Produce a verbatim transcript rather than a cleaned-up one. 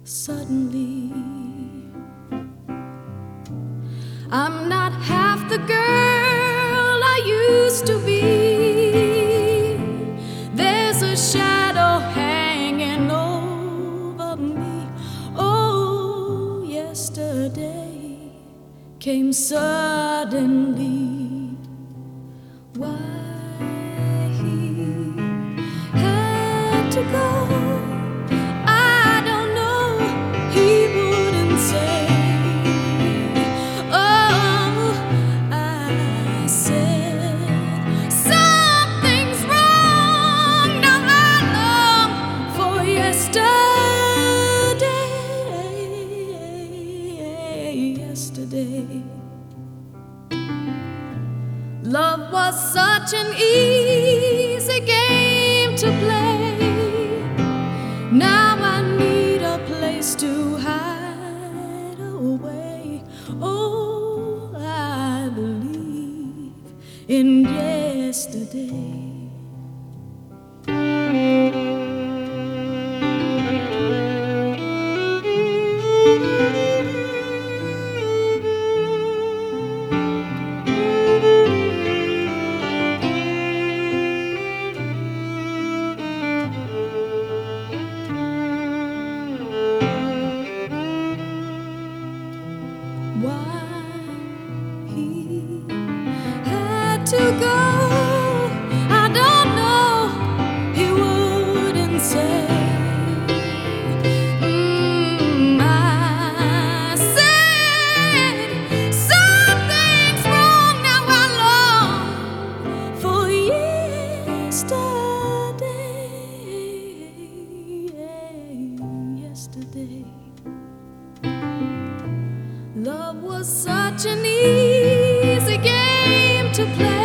Suddenly, I'm not half the girl I used to be. There's a shadow hanging over me. Oh, yesterday came suddenly. Why he had to go, yesterday. Love was such an easy game to play. Now I need a place to hide away. Oh, I believe in yesterday. Why he had to go, I don't know, he wouldn't say. mm, I said something's wrong. Now I long for yesterday. Yesterday, love was such an easy game to play.